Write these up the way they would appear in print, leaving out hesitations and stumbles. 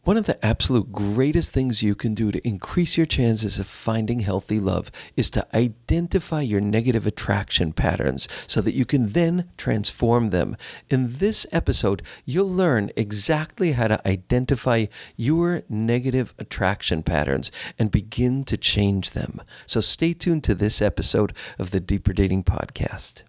One of the absolute greatest things you can do to increase your chances of finding healthy love is to identify your negative attraction patterns so that you can then transform them. In this episode, you'll learn exactly how to identify your negative attraction patterns and begin to change them. So stay tuned to this episode of the Deeper Dating Podcast.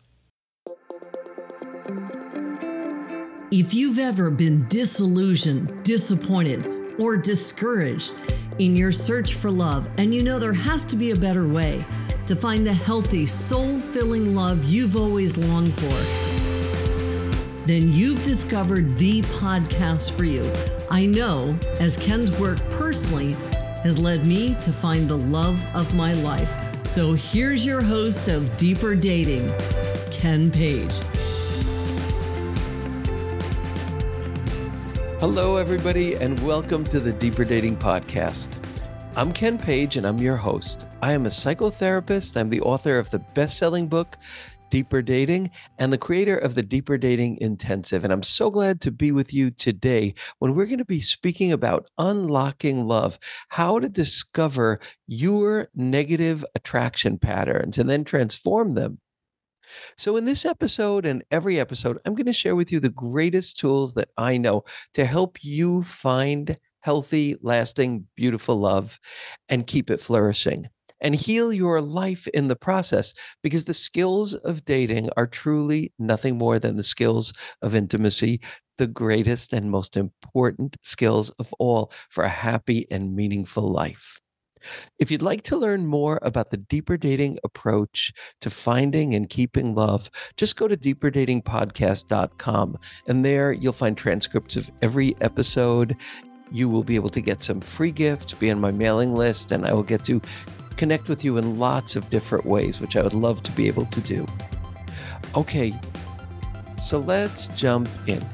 If you've ever been disillusioned, disappointed, or discouraged in your search for love, and you know there has to be a better way to find the healthy, soul-filling love you've always longed for, then you've discovered the podcast for you. I know, as Ken's work personally has led me to find the love of my life. So here's your host of Deeper Dating, Ken Page. Hello, everybody, and welcome to the Deeper Dating Podcast. I'm Ken Page, and I'm your host. I am a psychotherapist. I'm the author of the best-selling book, Deeper Dating, and the creator of the Deeper Dating Intensive. And I'm so glad to be with you today when we're going to be speaking about unlocking love, how to discover your negative attraction patterns and then transform them. So in this episode and every episode, I'm going to share with you the greatest tools that I know to help you find healthy, lasting, beautiful love and keep it flourishing and heal your life in the process, because the skills of dating are truly nothing more than the skills of intimacy, the greatest and most important skills of all for a happy and meaningful life. If you'd like to learn more about the Deeper Dating approach to finding and keeping love, just go to deeperdatingpodcast.com, and there you'll find transcripts of every episode. You will be able to get some free gifts, be on my mailing list, and I will get to connect with you in lots of different ways, which I would love to be able to do. Okay, so let's jump in.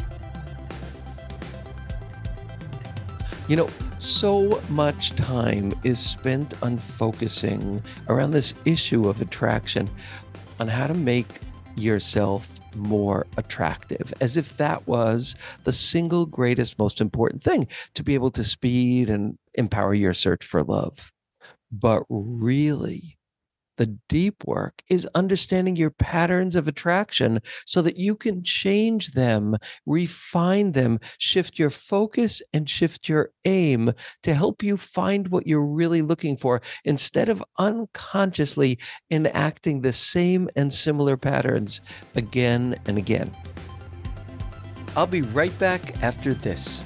So much time is spent on focusing around this issue of attraction, on how to make yourself more attractive, as if that was the single greatest, most important thing to be able to speed and empower your search for love. But really, the deep work is understanding your patterns of attraction so that you can change them, refine them, shift your focus and shift your aim to help you find what you're really looking for, instead of unconsciously enacting the same and similar patterns again and again. I'll be right back after this.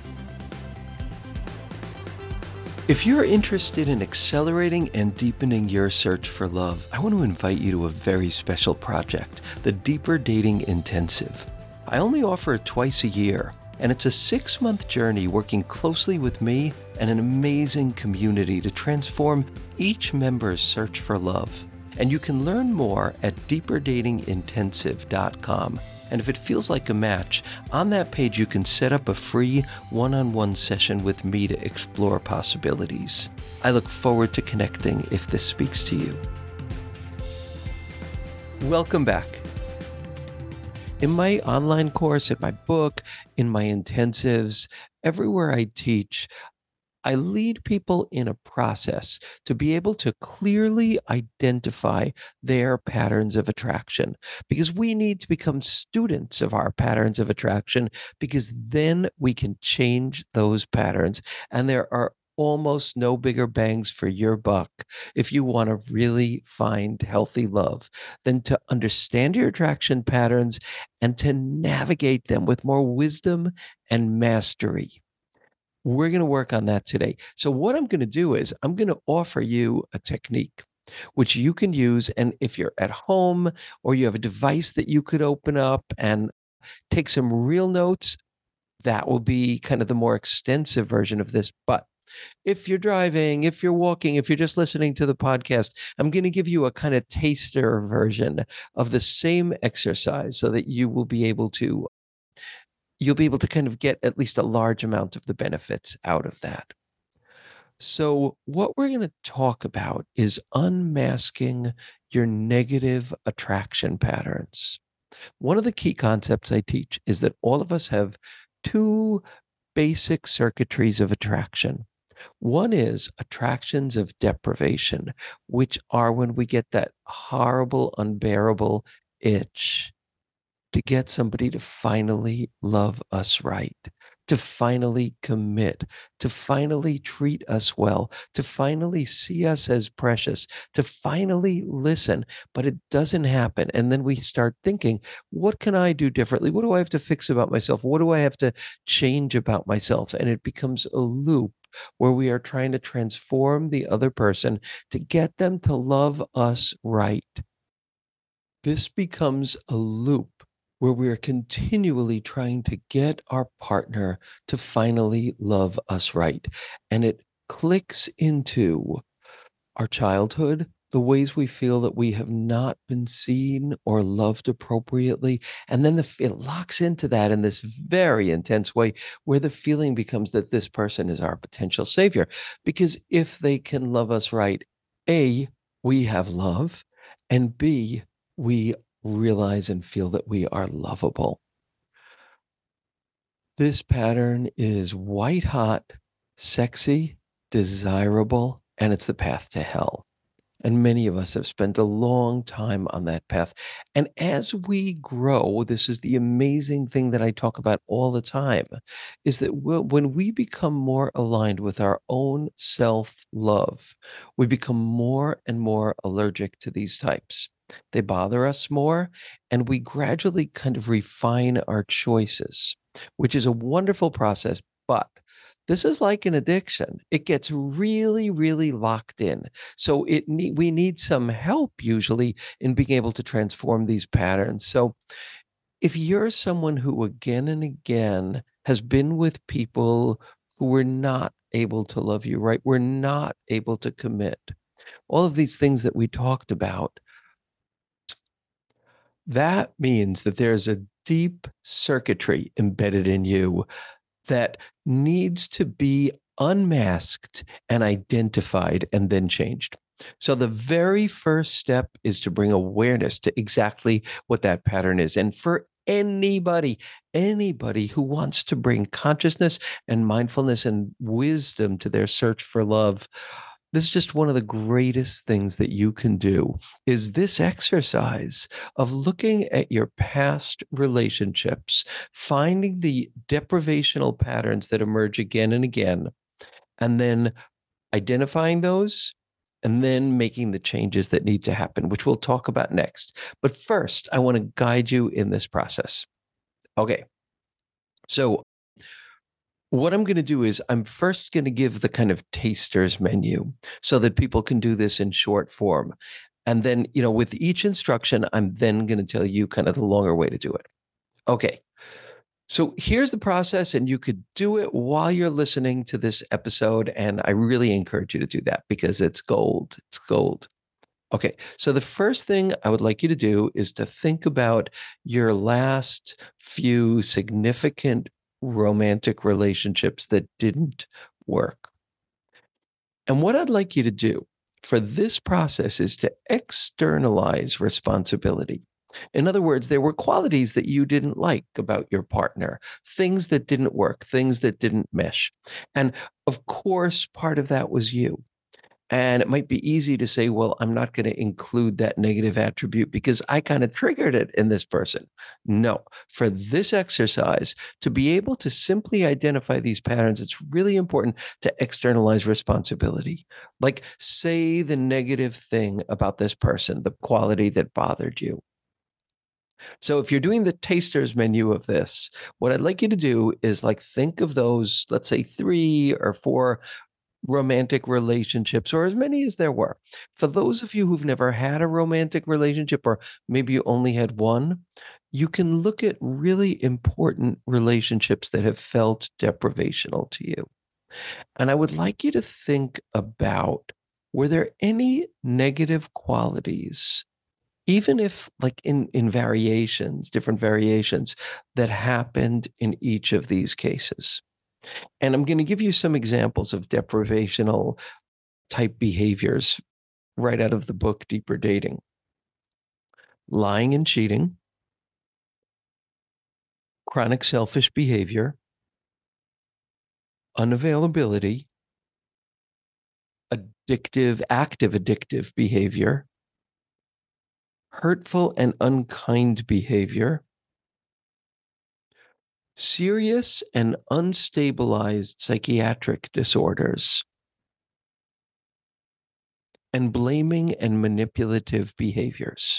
If you're interested in accelerating and deepening your search for love, I want to invite you to a very special project, the Deeper Dating Intensive. I only offer it twice a year, and it's a 6-month journey working closely with me and an amazing community to transform each member's search for love. And you can learn more at deeperdatingintensive.com. And if it feels like a match, on that page you can set up a free one-on-one session with me to explore possibilities. I look forward to connecting if this speaks to you. Welcome back. In my online course, in my book, in my intensives, everywhere I teach, I lead people in a process to be able to clearly identify their patterns of attraction, because we need to become students of our patterns of attraction, because then we can change those patterns. And there are almost no bigger bangs for your buck if you want to really find healthy love than to understand your attraction patterns and to navigate them with more wisdom and mastery. We're going to work on that today. So what I'm going to do is I'm going to offer you a technique which you can use. And if you're at home or you have a device that you could open up and take some real notes, that will be kind of the more extensive version of this. But if you're driving, if you're walking, if you're just listening to the podcast, I'm going to give you a kind of taster version of the same exercise so that you'll be able to kind of get at least a large amount of the benefits out of that. So what we're going to talk about is unmasking your negative attraction patterns. One of the key concepts I teach is that all of us have two basic circuitries of attraction. One is attractions of deprivation, which are when we get that horrible, unbearable itch to get somebody to finally love us right, to finally commit, to finally treat us well, to finally see us as precious, to finally listen. But it doesn't happen. And then we start thinking, what can I do differently? What do I have to fix about myself? What do I have to change about myself? And it becomes a loop where we are trying to transform the other person to get them to love us right. This becomes a loop where we are continually trying to get our partner to finally love us right. And it clicks into our childhood, the ways we feel that we have not been seen or loved appropriately. And then it locks into that in this very intense way where the feeling becomes that this person is our potential savior. Because if they can love us right, A, we have love, and B, we realize and feel that we are lovable. This pattern is white hot, sexy, desirable, and it's the path to hell. And many of us have spent a long time on that path. And as we grow, this is the amazing thing that I talk about all the time, is that when we become more aligned with our own self-love, we become more and more allergic to these types. They bother us more, and we gradually kind of refine our choices, which is a wonderful process. But this is like an addiction. It gets really, really locked in. So we need some help usually in being able to transform these patterns. So if you're someone who again and again has been with people who were not able to love you right, were not able to commit, all of these things that we talked about, that means that there's a deep circuitry embedded in you that needs to be unmasked and identified and then changed. So the very first step is to bring awareness to exactly what that pattern is. And for anybody who wants to bring consciousness and mindfulness and wisdom to their search for love, this is just one of the greatest things that you can do is this exercise of looking at your past relationships, finding the deprivational patterns that emerge again and again, and then identifying those and then making the changes that need to happen, which we'll talk about next. But first, I want to guide you in this process. Okay. So what I'm going to do is I'm first going to give the kind of taster's menu so that people can do this in short form. And then, with each instruction, I'm then going to tell you kind of the longer way to do it. Okay. So here's the process, and you could do it while you're listening to this episode. And I really encourage you to do that because it's gold. It's gold. Okay. So the first thing I would like you to do is to think about your last few significant romantic relationships that didn't work. And what I'd like you to do for this process is to externalize responsibility. In other words, there were qualities that you didn't like about your partner, things that didn't work, things that didn't mesh. And of course, part of that was you. And it might be easy to say, well, I'm not going to include that negative attribute because I kind of triggered it in this person. No, for this exercise, to be able to simply identify these patterns, it's really important to externalize responsibility. Like, say the negative thing about this person, the quality that bothered you. So if you're doing the taster's menu of this, what I'd like you to do is think of those, let's say 3 or 4 romantic relationships, or as many as there were. For those of you who've never had a romantic relationship, or maybe you only had one, you can look at really important relationships that have felt deprivational to you. And I would like you to think about, were there any negative qualities, even if in variations, different variations, that happened in each of these cases? And I'm going to give you some examples of deprivational type behaviors right out of the book, Deeper Dating. Lying and cheating, chronic selfish behavior, unavailability, active addictive behavior, hurtful and unkind behavior, serious and unstabilized psychiatric disorders, and blaming and manipulative behaviors.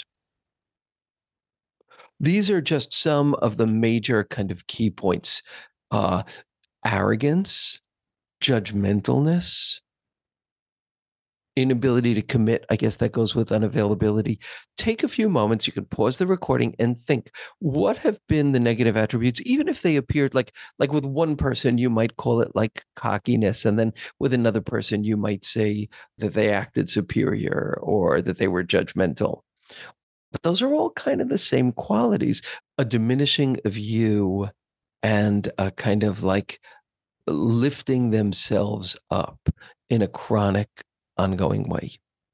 These are just some of the major kind of key points. Arrogance, judgmentalness, inability to commit. I guess that goes with unavailability. Take a few moments. You can pause the recording and think, what have been the negative attributes, even if they appeared like with one person, you might call it like cockiness. And then with another person, you might say that they acted superior or that they were judgmental. But those are all kind of the same qualities, a diminishing of you and a kind of like lifting themselves up in a chronic, ongoing way.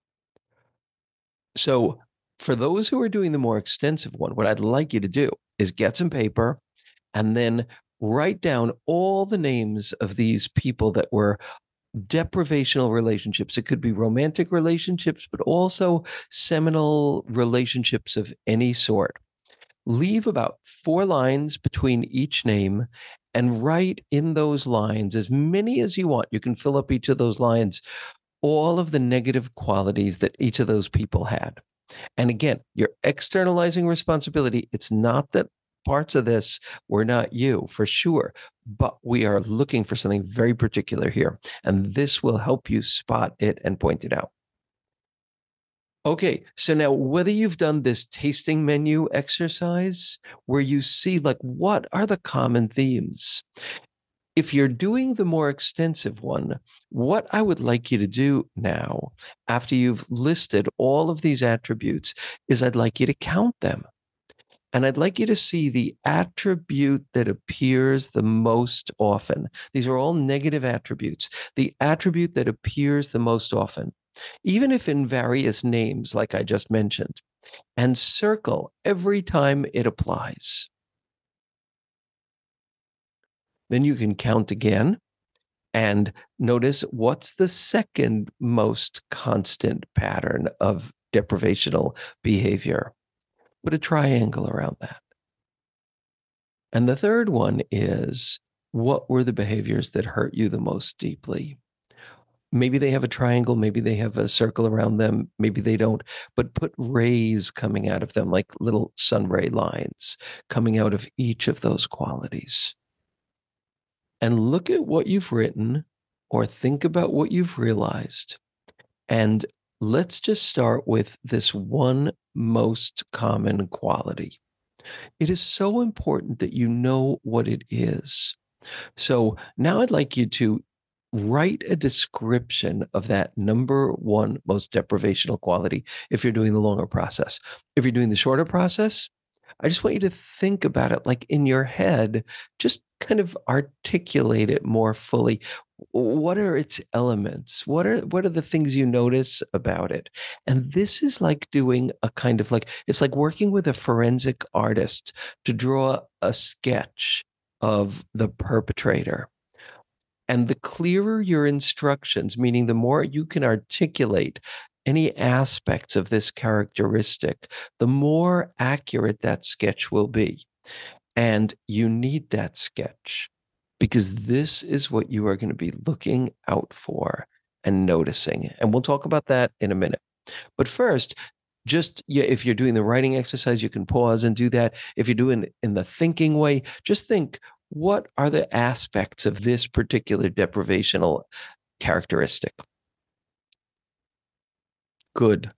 So for those who are doing the more extensive one, what I'd like you to do is get some paper and then write down all the names of these people that were deprivational relationships. It could be romantic relationships, but also seminal relationships of any sort. Leave about 4 lines between each name and write in those lines as many as you want. You can fill up each of those lines, all of the negative qualities that each of those people had. And again, you're externalizing responsibility. It's not that parts of this were not you, for sure, but we are looking for something very particular here. And this will help you spot it and point it out. Okay, so now whether you've done this tasting menu exercise where you see like what are the common themes, if you're doing the more extensive one, what I would like you to do now, after you've listed all of these attributes, is I'd like you to count them. And I'd like you to see the attribute that appears the most often. These are all negative attributes. The attribute that appears the most often, even if in various names, like I just mentioned, and circle every time it applies. Then you can count again and notice what's the second most constant pattern of deprivational behavior. Put a triangle around that. And the third one is, what were the behaviors that hurt you the most deeply? Maybe they have a triangle, maybe they have a circle around them, maybe they don't, but put rays coming out of them, like little sunray lines coming out of each of those qualities. And look at what you've written or think about what you've realized. And let's just start with this one most common quality. It is so important that you know what it is. So now I'd like you to write a description of that number one most deprivational quality if you're doing the longer process. If you're doing the shorter process, I just want you to think about it like in your head, just kind of articulate it more fully. What are its elements? What are the things you notice about it? And this is like doing a kind of like, it's like working with a forensic artist to draw a sketch of the perpetrator. And the clearer your instructions, meaning the more you can articulate any aspects of this characteristic, the more accurate that sketch will be. And you need that sketch because this is what you are going to be looking out for and noticing. And we'll talk about that in a minute. But first, if you're doing the writing exercise, you can pause and do that. If you're doing it in the thinking way, just think, what are the aspects of this particular deprivational characteristic? Good.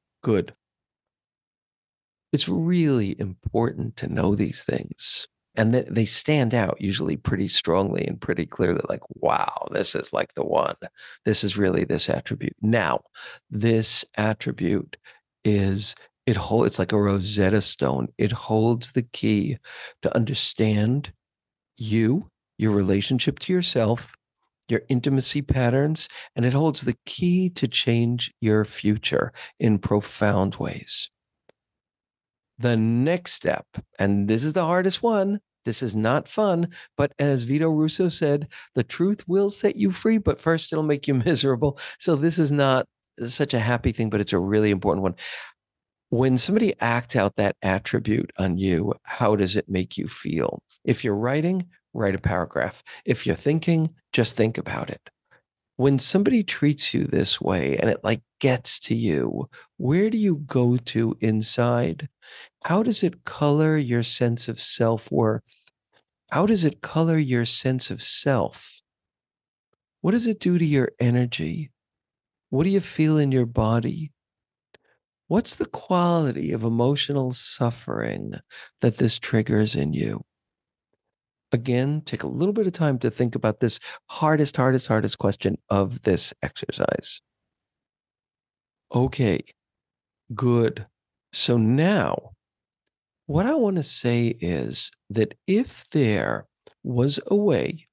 It's really important to know these things. And they stand out usually pretty strongly and pretty clearly, like, wow, this is like the one. This is really this attribute. Now, this attribute it's like a Rosetta Stone. It holds the key to understand you, your relationship to yourself, your intimacy patterns, and it holds the key to change your future in profound ways. The next step, and this is the hardest one, This is not fun, but as Vito Russo said, the truth will set you free, but first it'll make you miserable. So this is not such a happy thing, but it's a really important one. When somebody acts out that attribute on you, how does it make you feel? If you're writing, write a paragraph. If you're thinking, just think about it. When somebody treats you this way and it like gets to you, where do you go to inside? How does it color your sense of self-worth? How does it color your sense of self? What does it do to your energy? What do you feel in your body? What's the quality of emotional suffering that this triggers in you? Again, take a little bit of time to think about this hardest question of this exercise. Okay, good. So now, what I want to say is that if there was a way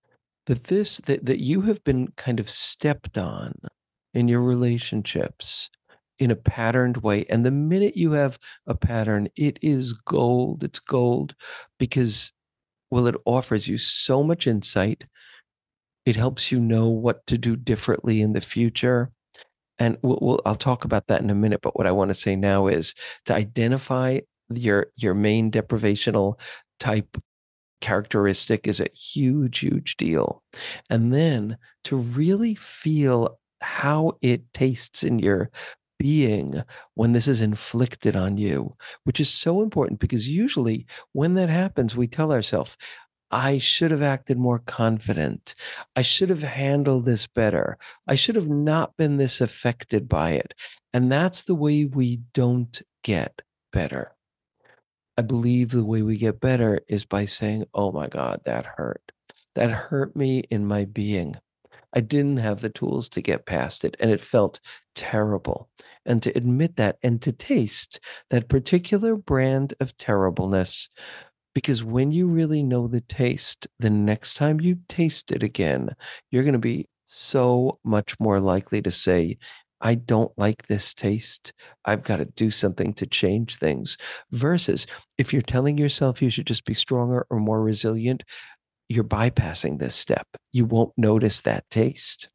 that you have been kind of stepped on in your relationships in a patterned way, and the minute you have a pattern, it is gold. It's gold because, well, it offers you so much insight. It helps you know what to do differently in the future. And I'll talk about that in a minute. But what I want to say now is to identify your main deprivational type characteristic is a huge deal. And then to really feel how it tastes in your being when this is inflicted on you, which is so important because usually when that happens, we tell ourselves, I should have acted more confident. I should have handled this better. I should have not been this affected by it. And that's the way we don't get better. I believe the way we get better is by saying, oh my God, that hurt. That hurt me in my being. I didn't have the tools to get past it, and it felt terrible. And to admit that and to taste that particular brand of terribleness, because when you really know the taste, the next time you taste it again, you're going to be so much more likely to say, I don't like this taste. I've got to do something to change things. Versus if you're telling yourself you should just be stronger or more resilient, you're bypassing this step. You won't notice that taste.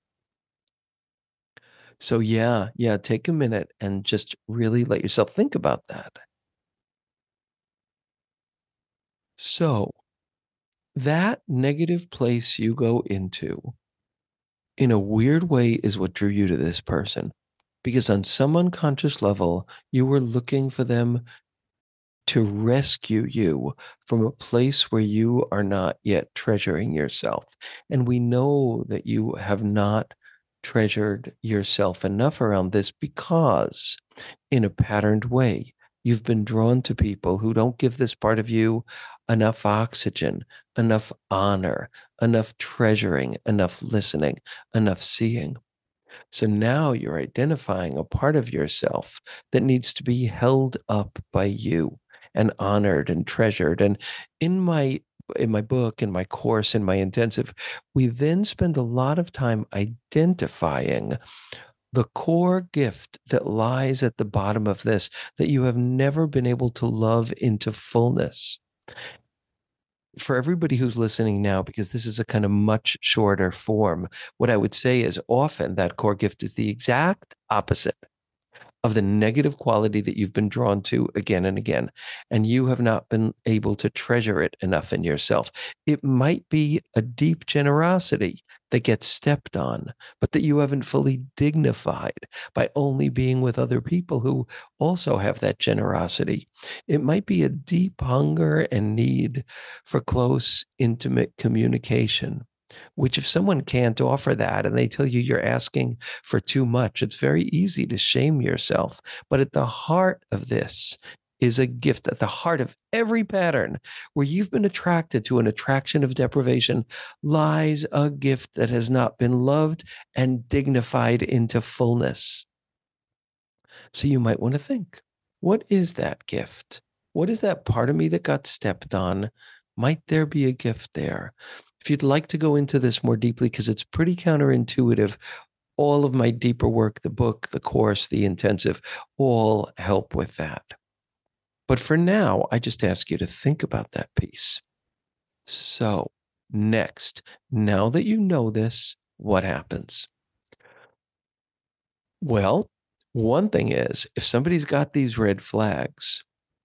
So, yeah, take a minute and just really let yourself think about that. So, that negative place you go into, in a weird way, is what drew you to this person. Because on some unconscious level, you were looking for them to rescue you from a place where you are not yet treasuring yourself. And we know that you have not treasured yourself enough around this because, in a patterned way, you've been drawn to people who don't give this part of you enough oxygen, enough honor, enough treasuring, enough listening, enough seeing. So now you're identifying a part of yourself that needs to be held up by you and honored and treasured. And in my book, in my course, in my intensive, we then spend a lot of time identifying the core gift that lies at the bottom of this that you have never been able to love into fullness. For everybody who's listening now, because this is a kind of much shorter form, what I would say is often that core gift is the exact opposite of the negative quality that you've been drawn to again and again, and you have not been able to treasure it enough in yourself. It might be a deep generosity that gets stepped on, but that you haven't fully dignified by only being with other people who also have that generosity. It might be a deep hunger and need for close, intimate communication, which if someone can't offer that and they tell you you're asking for too much, it's very easy to shame yourself. But at the heart of this is a gift. At the heart of every pattern where you've been attracted to an attraction of deprivation lies a gift that has not been loved and dignified into fullness. So you might want to think, what is that gift? What is that part of me that got stepped on? Might there be a gift there? If you'd like to go into this more deeply, because it's pretty counterintuitive, all of my deeper work, the book, the course, the intensive, all help with that. But for now, I just ask you to think about that piece. So, next, now that you know this, what happens? Well, one thing is, if somebody's got these red flags,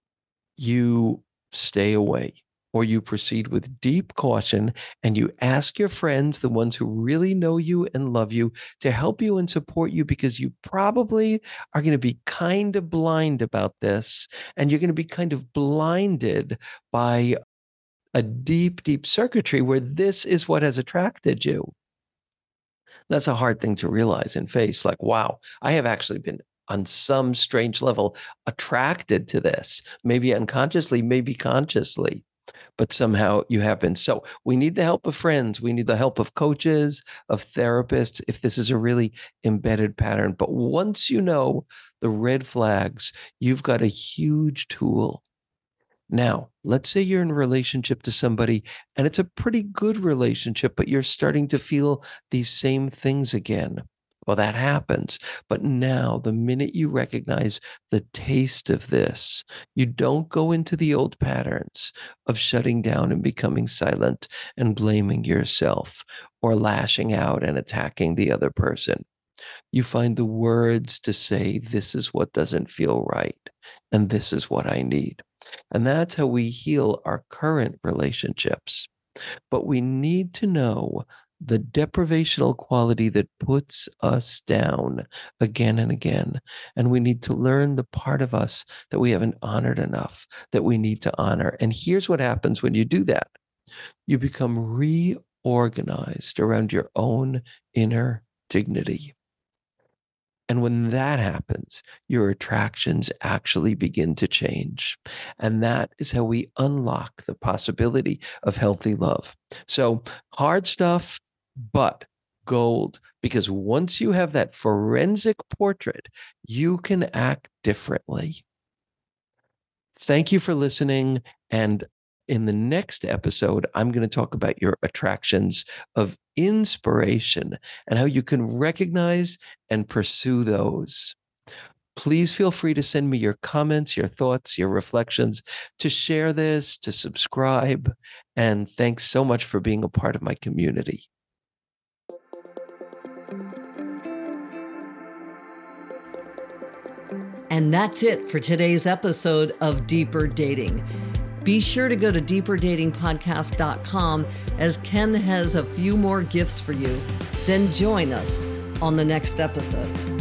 you stay away or you proceed with deep caution and you ask your friends, the ones who really know you and love you, to help you and support you because you probably are going to be kind of blind about this and you're going to be kind of blinded by a deep, deep circuitry where this is what has attracted you. That's a hard thing to realize and face. Like, wow, I have actually been on some strange level attracted to this, maybe unconsciously, maybe consciously, but somehow you have been. So we need the help of friends. We need the help of coaches, of therapists, if this is a really embedded pattern. But once you know the red flags, you've got a huge tool. Now, let's say you're in a relationship to somebody and it's a pretty good relationship, but you're starting to feel these same things again. Well, that happens. But now, the minute you recognize the taste of this, you don't go into the old patterns of shutting down and becoming silent and blaming yourself or lashing out and attacking the other person. You find the words to say, this is what doesn't feel right, and this is what I need. And that's how we heal our current relationships. But we need to know the deprivational quality that puts us down again and again. And we need to learn the part of us that we haven't honored enough, that we need to honor. And here's what happens when you do that. You become reorganized around your own inner dignity. And when that happens, your attractions actually begin to change. And that is how we unlock the possibility of healthy love. So hard stuff, but gold, because once you have that forensic portrait, you can act differently. Thank you for listening. And in the next episode, I'm going to talk about your attractions of inspiration and how you can recognize and pursue those. Please feel free to send me your comments, your thoughts, your reflections, to share this, to subscribe. And thanks so much for being a part of my community. And that's it for today's episode of Deeper Dating. Be sure to go to deeperdatingpodcast.com as Ken has a few more gifts for you. Then join us on the next episode.